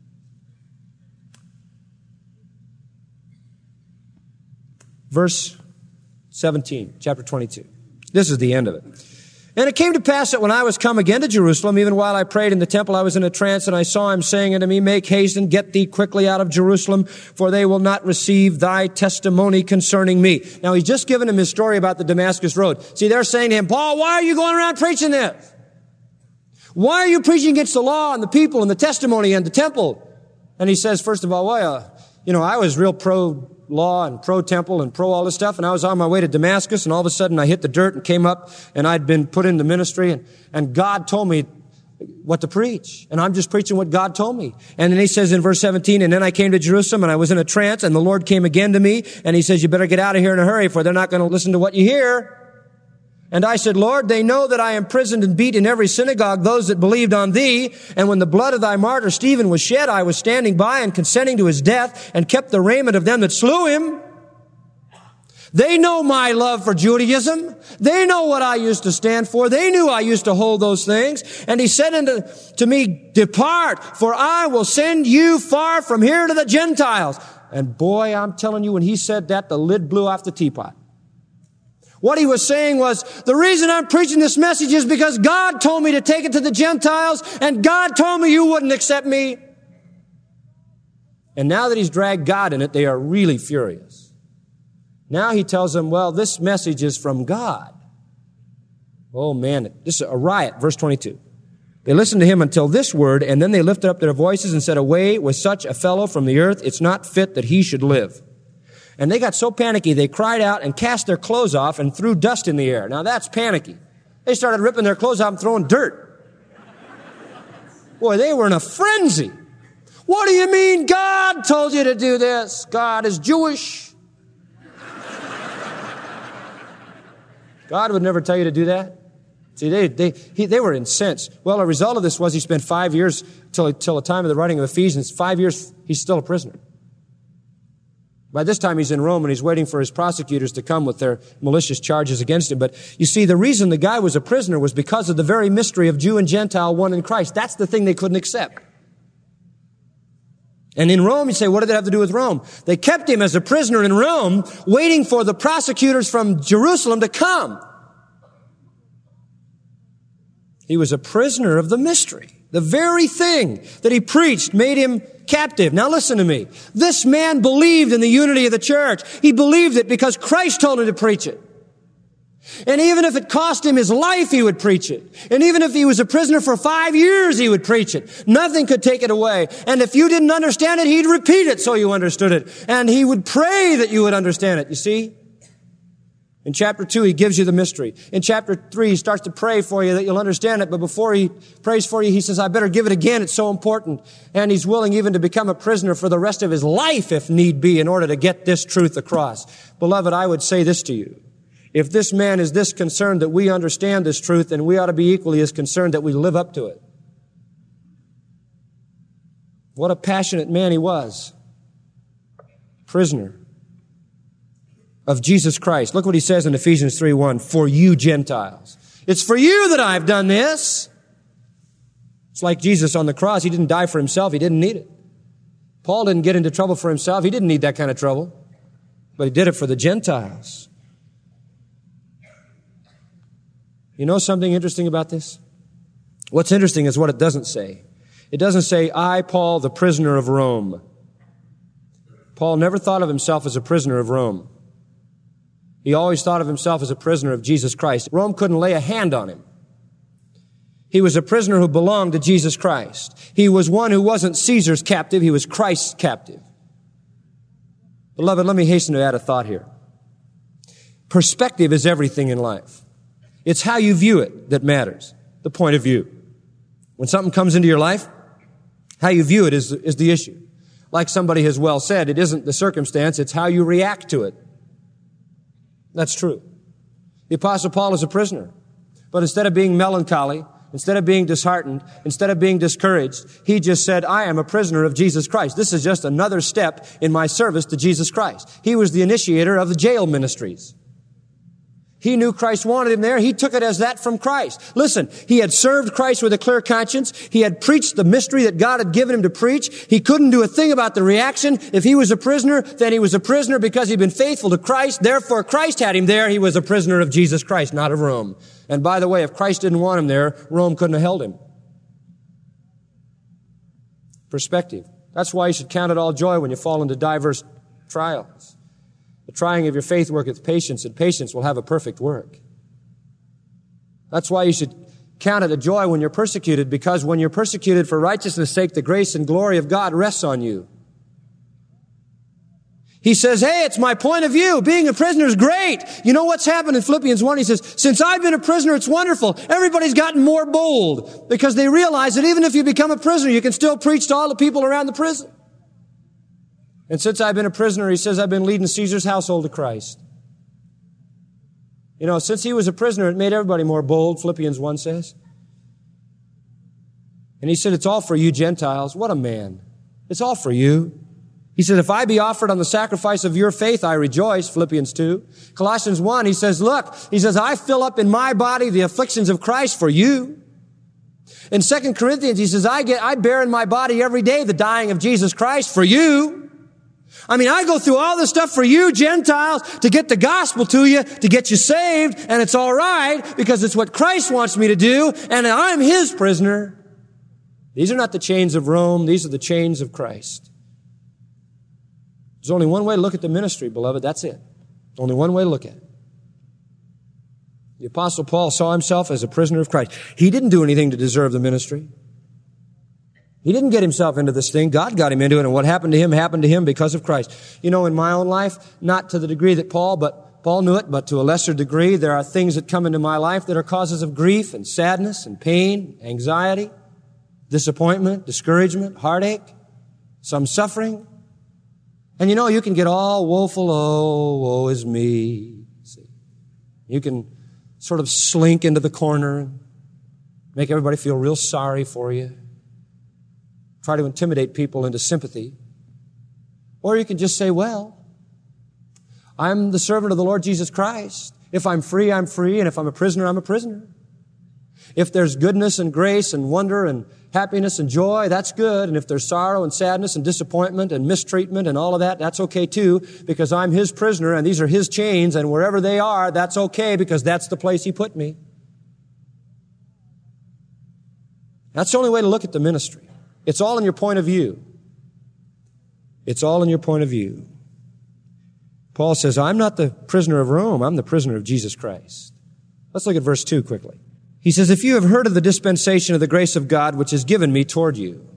Verse 17, chapter 22. This is the end of it. And it came to pass that when I was come again to Jerusalem, even while I prayed in the temple, I was in a trance, and I saw him saying unto me, make haste and get thee quickly out of Jerusalem, for they will not receive thy testimony concerning me. Now, he's just given him his story about the Damascus Road. See, they're saying to him, Paul, why are you going around preaching this? Why are you preaching against the law and the people and the testimony and the temple? And he says, first of all, I was real pro-law and pro-temple and pro all this stuff, and I was on my way to Damascus, and all of a sudden I hit the dirt and came up, and I'd been put into ministry, and God told me what to preach. And I'm just preaching what God told me. And then he says in verse 17, and then I came to Jerusalem, and I was in a trance, and the Lord came again to me, and he says, you better get out of here in a hurry, for they're not going to listen to what you hear. And I said, Lord, they know that I am imprisoned and beat in every synagogue those that believed on thee. And when the blood of thy martyr Stephen was shed, I was standing by and consenting to his death, and kept the raiment of them that slew him. They know my love for Judaism. They know what I used to stand for. They knew I used to hold those things. And he said to me, depart, for I will send you far from here to the Gentiles. And boy, I'm telling you, when he said that, the lid blew off the teapot. What he was saying was, the reason I'm preaching this message is because God told me to take it to the Gentiles, and God told me you wouldn't accept me. And now that he's dragged God in it, they are really furious. Now he tells them, well, this message is from God. Oh man, this is a riot. Verse 22. They listened to him until this word, and then they lifted up their voices and said, away with such a fellow from the earth. It's not fit that he should live. And they got so panicky, they cried out and cast their clothes off and threw dust in the air. Now that's panicky. They started ripping their clothes off and throwing dirt. Boy, they were in a frenzy. What do you mean God told you to do this? God is Jewish. God would never tell you to do that. See, they were incensed. Well, a result of this was he spent 5 years, till the time of the writing of Ephesians, 5 years, he's still a prisoner. By this time, he's in Rome, and he's waiting for his prosecutors to come with their malicious charges against him. But you see, the reason the guy was a prisoner was because of the very mystery of Jew and Gentile, one in Christ. That's the thing they couldn't accept. And in Rome, you say, what did that have to do with Rome? They kept him as a prisoner in Rome, waiting for the prosecutors from Jerusalem to come. He was a prisoner of the mystery. The very thing that he preached made him captive. Now listen to me. This man believed in the unity of the church. He believed it because Christ told him to preach it. And even if it cost him his life, he would preach it. And even if he was a prisoner for 5 years, he would preach it. Nothing could take it away. And if you didn't understand it, he'd repeat it so you understood it. And he would pray that you would understand it. You see? In chapter 2, he gives you the mystery. In chapter 3, he starts to pray for you that you'll understand it. But before he prays for you, he says, I better give it again. It's so important. And he's willing even to become a prisoner for the rest of his life, if need be, in order to get this truth across. Beloved, I would say this to you. If this man is this concerned that we understand this truth, then we ought to be equally as concerned that we live up to it. What a passionate man he was. Prisoner of Jesus Christ. Look what he says in Ephesians 3:1, for you Gentiles. It's for you that I've done this. It's like Jesus on the cross. He didn't die for himself. He didn't need it. Paul didn't get into trouble for himself. He didn't need that kind of trouble. But he did it for the Gentiles. You know something interesting about this? What's interesting is what it doesn't say. It doesn't say, I, Paul, the prisoner of Rome. Paul never thought of himself as a prisoner of Rome. He always thought of himself as a prisoner of Jesus Christ. Rome couldn't lay a hand on him. He was a prisoner who belonged to Jesus Christ. He was one who wasn't Caesar's captive. He was Christ's captive. Beloved, let me hasten to add a thought here. Perspective is everything in life. It's how you view it that matters, the point of view. When something comes into your life, how you view it is the issue. Like somebody has well said, it isn't the circumstance, it's how you react to it. That's true. The Apostle Paul is a prisoner. But instead of being melancholy, instead of being disheartened, instead of being discouraged, he just said, I am a prisoner of Jesus Christ. This is just another step in my service to Jesus Christ. He was the initiator of the jail ministries. He knew Christ wanted him there. He took it as that from Christ. Listen, he had served Christ with a clear conscience. He had preached the mystery that God had given him to preach. He couldn't do a thing about the reaction. If he was a prisoner, then he was a prisoner because he'd been faithful to Christ. Therefore, Christ had him there. He was a prisoner of Jesus Christ, not of Rome. And by the way, if Christ didn't want him there, Rome couldn't have held him. Perspective. That's why you should count it all joy when you fall into diverse trials. The trying of your faith worketh patience, and patience will have a perfect work. That's why you should count it a joy when you're persecuted, because when you're persecuted for righteousness' sake, the grace and glory of God rests on you. He says, hey, it's my point of view. Being a prisoner is great. You know what's happened in Philippians 1? He says, since I've been a prisoner, it's wonderful. Everybody's gotten more bold because they realize that even if you become a prisoner, you can still preach to all the people around the prison. And since I've been a prisoner, he says, I've been leading Caesar's household to Christ. You know, since he was a prisoner, it made everybody more bold, Philippians 1 says. And he said, it's all for you Gentiles. What a man. It's all for you. He said, if I be offered on the sacrifice of your faith, I rejoice, Philippians 2. Colossians 1, he says, look, he says, I fill up in my body the afflictions of Christ for you. In 2 Corinthians, he says, I bear in my body every day the dying of Jesus Christ for you. I mean, I go through all this stuff for you, Gentiles, to get the gospel to you, to get you saved, and it's all right because it's what Christ wants me to do, and I'm his prisoner. These are not the chains of Rome. These are the chains of Christ. There's only one way to look at the ministry, beloved. That's it. Only one way to look at it. The Apostle Paul saw himself as a prisoner of Christ. He didn't do anything to deserve the ministry. He didn't get himself into this thing. God got him into it, and what happened to him because of Christ. You know, in my own life, not to the degree that Paul knew it, but to a lesser degree, there are things that come into my life that are causes of grief and sadness and pain, anxiety, disappointment, discouragement, heartache, some suffering. And you know, you can get all woeful, oh, woe is me. See, you can sort of slink into the corner and make everybody feel real sorry for you. Try to intimidate people into sympathy. Or you can just say, well, I'm the servant of the Lord Jesus Christ. If I'm free, I'm free. And if I'm a prisoner, I'm a prisoner. If there's goodness and grace and wonder and happiness and joy, that's good. And if there's sorrow and sadness and disappointment and mistreatment and all of that, that's okay too, because I'm His prisoner and these are His chains, and wherever they are, that's okay because that's the place He put me. That's the only way to look at the ministry. It's all in your point of view. It's all in your point of view. Paul says, I'm not the prisoner of Rome, I'm the prisoner of Jesus Christ. Let's look at verse 2 quickly. He says, if you have heard of the dispensation of the grace of God which is given me toward you.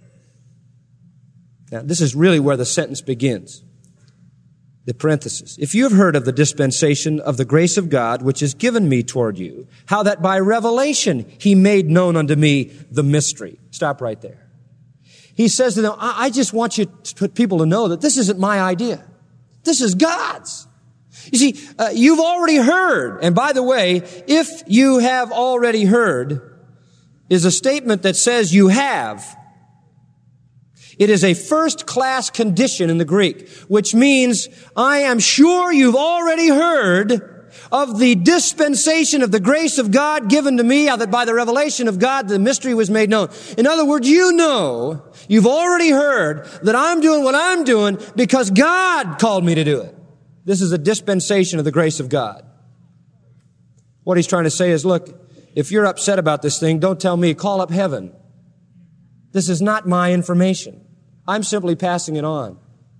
Now, this is really where the sentence begins. The parenthesis. If you have heard of the dispensation of the grace of God which is given me toward you, how that by revelation He made known unto me the mystery. Stop right there. He says to them, I just want you people to know that this isn't my idea. This is God's. You see, you've already heard. And by the way, if you have already heard is a statement that says you have. It is a first-class condition in the Greek, which means I am sure you've already heard of the dispensation of the grace of God given to me, how that by the revelation of God the mystery was made known. In other words, you've already heard that I'm doing what I'm doing because God called me to do it. This is a dispensation of the grace of God. What he's trying to say is, look, if you're upset about this thing, don't tell me, call up heaven. This is not my information. I'm simply passing it on.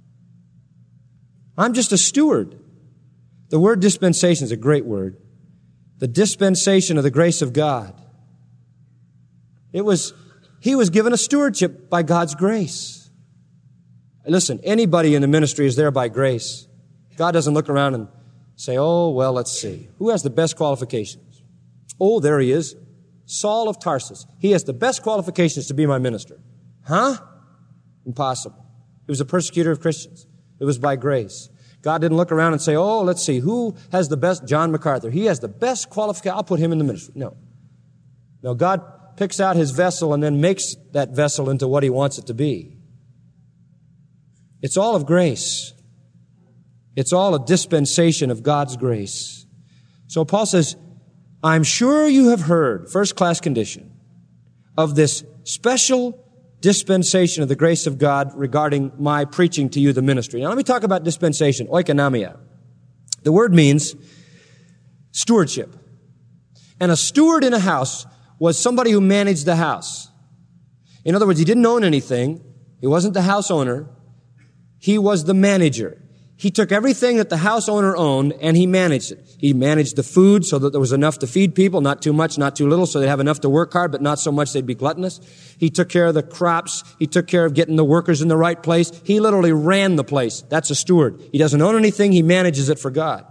I'm just a steward. The word dispensation is a great word. The dispensation of the grace of God. He was given a stewardship by God's grace. Listen, anybody in the ministry is there by grace. God doesn't look around and say, oh, well, let's see. Who has the best qualifications? Oh, there he is. Saul of Tarsus. He has the best qualifications to be my minister. Huh? Impossible. He was a persecutor of Christians. It was by grace. God didn't look around and say, oh, let's see. Who has the best? John MacArthur. He has the best qualification. I'll put him in the ministry. No. No, God picks out His vessel and then makes that vessel into what He wants it to be. It's all of grace. It's all a dispensation of God's grace. So Paul says, I'm sure you have heard, first-class condition, of this special dispensation of the grace of God regarding my preaching to you the ministry. Now let me talk about dispensation, oikonomia. The word means stewardship. And a steward in a house was somebody who managed the house. In other words, he didn't own anything. He wasn't the house owner. He was the manager. He took everything that the house owner owned and he managed it. He managed the food so that there was enough to feed people, not too much, not too little, so they'd have enough to work hard, but not so much they'd be gluttonous. He took care of the crops. He took care of getting the workers in the right place. He literally ran the place. That's a steward. He doesn't own anything. He manages it for God.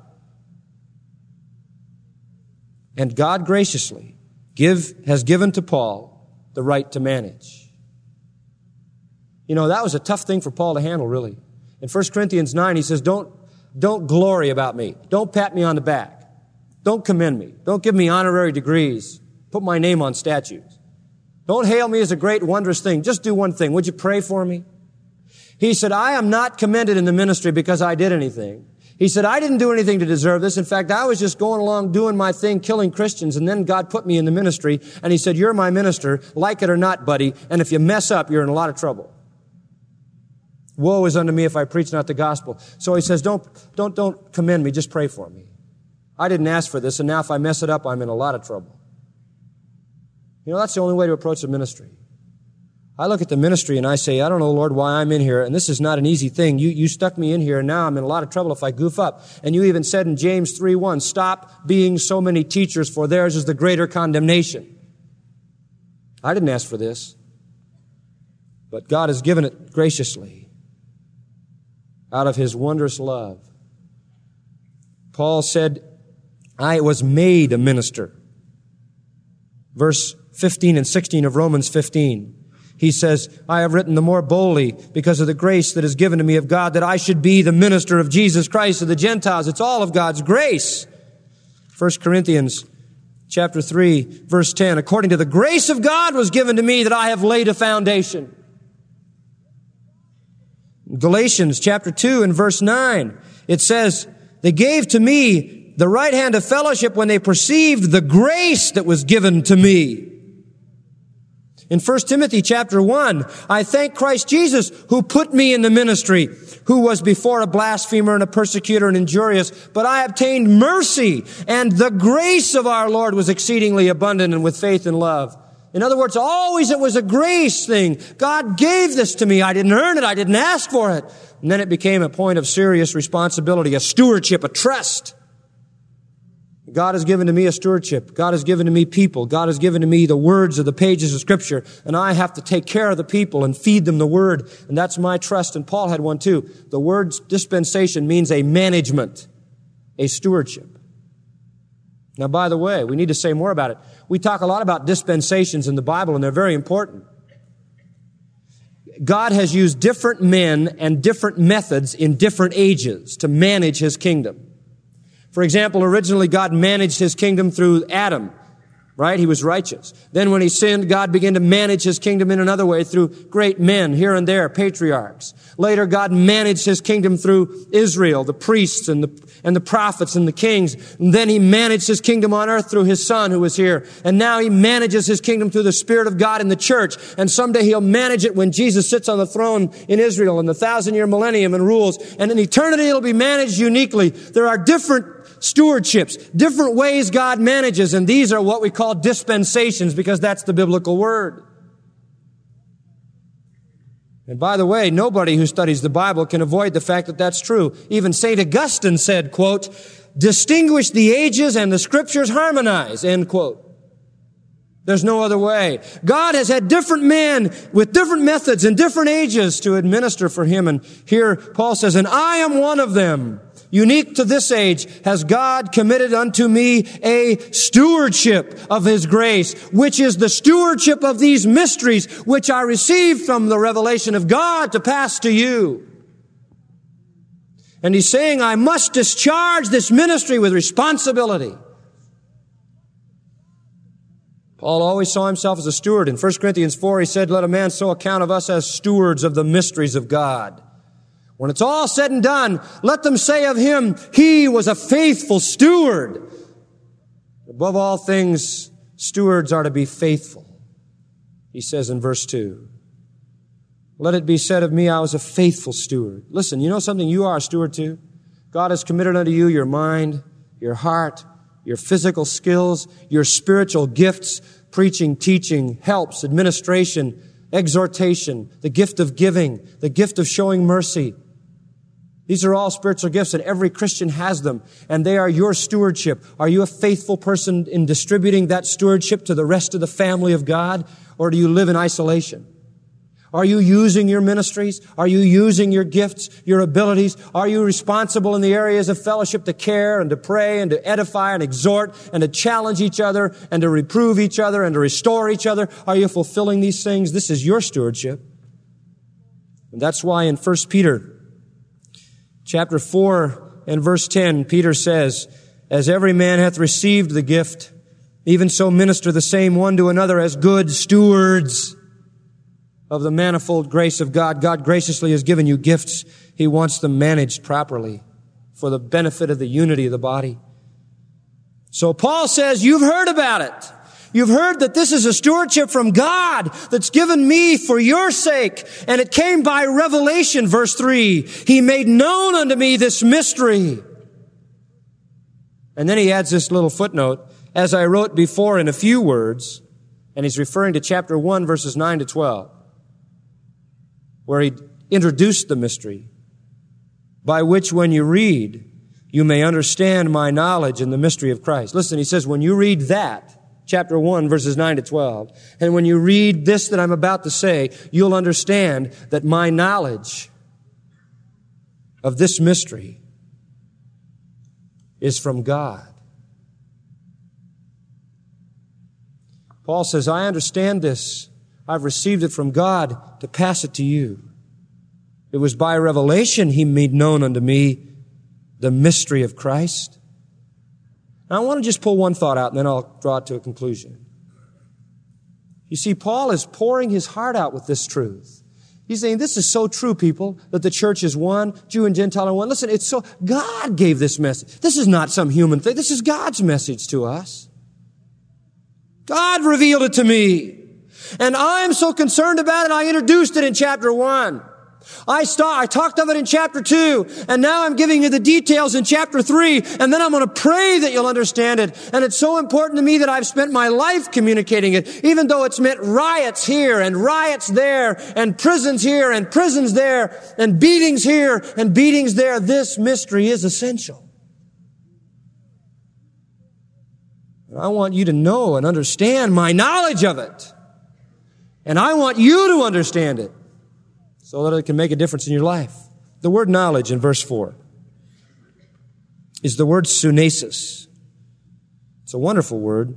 And God graciously has given to Paul the right to manage. You know, that was a tough thing for Paul to handle, really. In 1 Corinthians 9, he says, don't glory about me. Don't pat me on the back. Don't commend me. Don't give me honorary degrees. Put my name on statues. Don't hail me as a great, wondrous thing. Just do one thing. Would you pray for me? He said, I am not commended in the ministry because I did anything. He said, I didn't do anything to deserve this. In fact, I was just going along doing my thing, killing Christians, and then God put me in the ministry, and He said, you're my minister, like it or not, buddy, and if you mess up, you're in a lot of trouble. Woe is unto me if I preach not the gospel. So he says, don't commend me, just pray for me. I didn't ask for this, and now if I mess it up, I'm in a lot of trouble. You know, that's the only way to approach the ministry. I look at the ministry and I say, I don't know, Lord, why I'm in here, and this is not an easy thing. You stuck me in here, and now I'm in a lot of trouble if I goof up. And you even said in James 3:1, stop being so many teachers, for theirs is the greater condemnation. I didn't ask for this, but God has given it graciously. Out of His wondrous love. Paul said, I was made a minister. Verse 15 and 16 of Romans 15. He says, I have written the more boldly because of the grace that is given to me of God, that I should be the minister of Jesus Christ to the Gentiles. It's all of God's grace. 1 Corinthians chapter 3, verse 10. According to the grace of God was given to me that I have laid a foundation. Galatians chapter 2 and verse 9, it says, they gave to me the right hand of fellowship when they perceived the grace that was given to me. In 1 Timothy chapter 1, I thank Christ Jesus who put me in the ministry, who was before a blasphemer and a persecutor and injurious, but I obtained mercy, and the grace of our Lord was exceedingly abundant and with faith and love. In other words, always it was a grace thing. God gave this to me. I didn't earn it. I didn't ask for it. And then it became a point of serious responsibility, a stewardship, a trust. God has given to me a stewardship. God has given to me people. God has given to me the words of the pages of Scripture. And I have to take care of the people and feed them the Word. And that's my trust. And Paul had one too. The word dispensation means a management, a stewardship. Now, by the way, we need to say more about it. We talk a lot about dispensations in the Bible, and they're very important. God has used different men and different methods in different ages to manage His kingdom. For example, originally God managed His kingdom through Adam, right? He was righteous. Then when he sinned, God began to manage His kingdom in another way through great men here and there, patriarchs. Later, God managed His kingdom through Israel, the priests and the prophets and the kings. And then He managed His kingdom on earth through His Son who was here. And now He manages His kingdom through the Spirit of God in the church. And someday He'll manage it when Jesus sits on the throne in Israel in the 1,000-year millennium and rules. And in eternity, it'll be managed uniquely. There are different stewardships, different ways God manages, and these are what we call dispensations because that's the biblical word. And by the way, nobody who studies the Bible can avoid the fact that that's true. Even St. Augustine said, quote, distinguish the ages and the Scriptures harmonize, end quote. There's no other way. God has had different men with different methods and different ages to administer for Him. And here Paul says, and I am one of them. Unique to this age has God committed unto me a stewardship of His grace, which is the stewardship of these mysteries, which I received from the revelation of God to pass to you. And he's saying, I must discharge this ministry with responsibility. Paul always saw himself as a steward. In 1 Corinthians 4, he said, let a man so account of us as stewards of the mysteries of God. When it's all said and done, let them say of him, he was a faithful steward. Above all things, stewards are to be faithful. He says in verse 2, let it be said of me, I was a faithful steward. Listen, you know something you are a steward to? God has committed unto you your mind, your heart, your physical skills, your spiritual gifts, preaching, teaching, helps, administration, exhortation, the gift of giving, the gift of showing mercy. These are all spiritual gifts, and every Christian has them, and they are your stewardship. Are you a faithful person in distributing that stewardship to the rest of the family of God, or do you live in isolation? Are you using your ministries? Are you using your gifts, your abilities? Are you responsible in the areas of fellowship to care and to pray and to edify and exhort and to challenge each other and to reprove each other and to restore each other? Are you fulfilling these things? This is your stewardship. And that's why in 1 Peter chapter 4 and verse 10, Peter says, as every man hath received the gift, even so minister the same one to another as good stewards of the manifold grace of God. God graciously has given you gifts. He wants them managed properly for the benefit of the unity of the body. So Paul says, you've heard about it. You've heard that this is a stewardship from God that's given me for your sake. And it came by revelation, verse 3. He made known unto me this mystery. And then he adds this little footnote, as I wrote before in a few words, and he's referring to chapter 1, verses 9 to 12, where he introduced the mystery, by which when you read, you may understand my knowledge in the mystery of Christ. Listen, he says, when you read that, chapter 1, verses 9 to 12, and when you read this that I'm about to say, you'll understand that my knowledge of this mystery is from God. Paul says, I understand this. I've received it from God to pass it to you. It was by revelation He made known unto me the mystery of Christ. Now, I want to just pull one thought out and then I'll draw it to a conclusion. You see, Paul is pouring his heart out with this truth. He's saying, this is so true, people, that the church is one, Jew and Gentile are one. Listen, it's so, God gave this message. This is not some human thing. This is God's message to us. God revealed it to me. And I'm so concerned about it, I introduced it in chapter 1. I talked of it in chapter 2, and now I'm giving you the details in chapter 3, and then I'm going to pray that you'll understand it. And it's so important to me that I've spent my life communicating it, even though it's meant riots here and riots there, and prisons here and prisons there, and beatings here and beatings there. This mystery is essential. And I want you to know and understand my knowledge of it. And I want you to understand it, so that it can make a difference in your life. The word knowledge in verse 4 is the word sunesis. It's a wonderful word.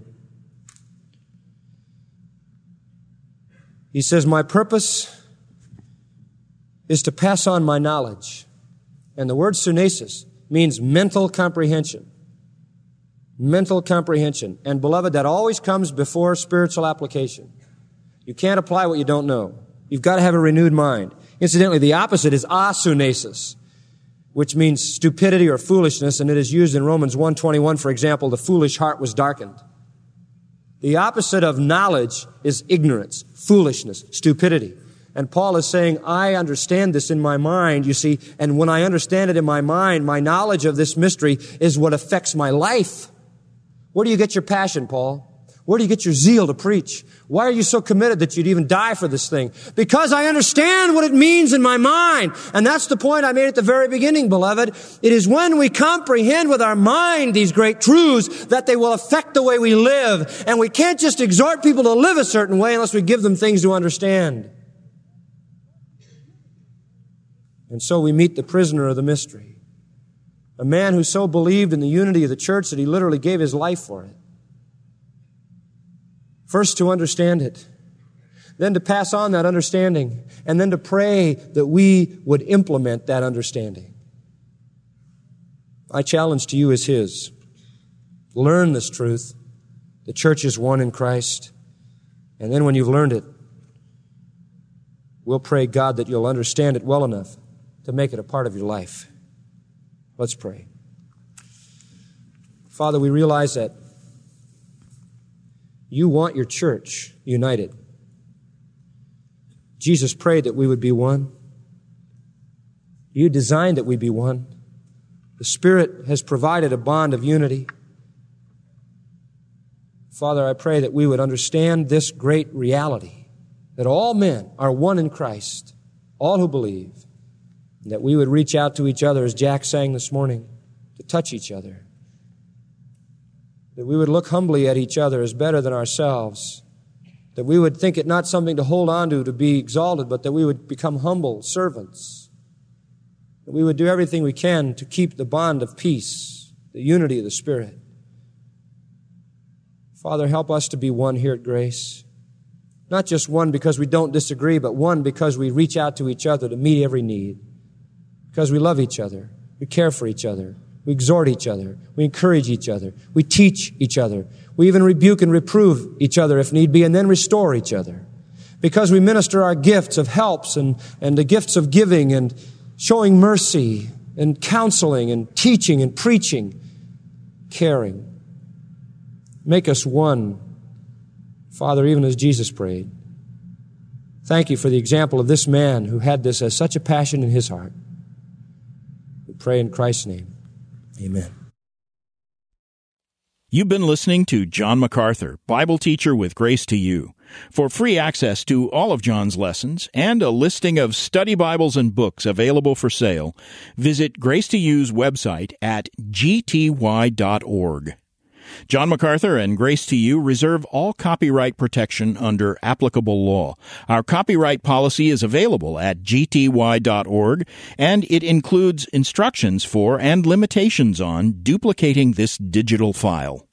He says, my purpose is to pass on my knowledge. And the word sunesis means mental comprehension. Mental comprehension. And beloved, that always comes before spiritual application. You can't apply what you don't know. You've got to have a renewed mind. Incidentally, the opposite is asunesis, which means stupidity or foolishness, and it is used in Romans 1:21, for example, the foolish heart was darkened. The opposite of knowledge is ignorance, foolishness, stupidity. And Paul is saying, I understand this in my mind, you see, and when I understand it in my mind, my knowledge of this mystery is what affects my life. Where do you get your passion, Paul? Where do you get your zeal to preach? Why are you so committed that you'd even die for this thing? Because I understand what it means in my mind. And that's the point I made at the very beginning, beloved. It is when we comprehend with our mind these great truths that they will affect the way we live. And we can't just exhort people to live a certain way unless we give them things to understand. And so we meet the prisoner of the mystery. A man who so believed in the unity of the church that he literally gave his life for it. First to understand it, then to pass on that understanding, and then to pray that we would implement that understanding. My challenge to you is his. Learn this truth. The church is one in Christ. And then when you've learned it, we'll pray, God, that you'll understand it well enough to make it a part of your life. Let's pray. Father, we realize that you want your church united. Jesus prayed that we would be one. You designed that we be one. The Spirit has provided a bond of unity. Father, I pray that we would understand this great reality, that all men are one in Christ, all who believe, and that we would reach out to each other, as Jack sang this morning, to touch each other. That we would look humbly at each other as better than ourselves. That we would think it not something to hold on to be exalted, but that we would become humble servants. That we would do everything we can to keep the bond of peace, the unity of the Spirit. Father, help us to be one here at Grace. Not just one because we don't disagree, but one because we reach out to each other to meet every need. Because we love each other. We care for each other. We exhort each other. We encourage each other. We teach each other. We even rebuke and reprove each other if need be, and then restore each other. Because we minister our gifts of helps and the gifts of giving and showing mercy and counseling and teaching and preaching, caring. Make us one, Father, even as Jesus prayed. Thank you for the example of this man who had this as such a passion in his heart. We pray in Christ's name. Amen. You've been listening to John MacArthur, Bible teacher with Grace to You. For free access to all of John's lessons and a listing of study Bibles and books available for sale, visit Grace to You's website at gty.org. John MacArthur and Grace to You reserve all copyright protection under applicable law. Our copyright policy is available at gty.org, and it includes instructions for and limitations on duplicating this digital file.